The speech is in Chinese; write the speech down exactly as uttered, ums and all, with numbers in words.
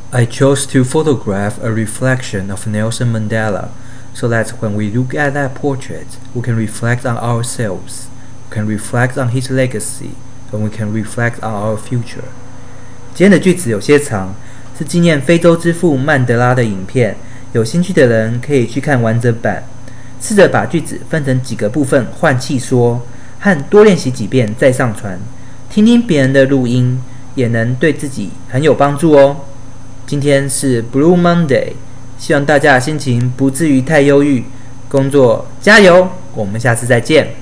I chose to photograph a reflection of Nelson Mandela so that when we look at that portrait, we can reflect on ourselves, we can reflect on his legacy, and we can reflect on our future. 今天的句子有些长，是纪念非洲之父曼德拉的影片，有兴趣的人可以去看完整版。试着把句子分成几个部分换气说，和多练习几遍再上传，听听别人的录音，也能对自己很有帮助哦。今天是 Blue Monday， 希望大家的心情不至于太忧郁，工作加油，我们下次再见。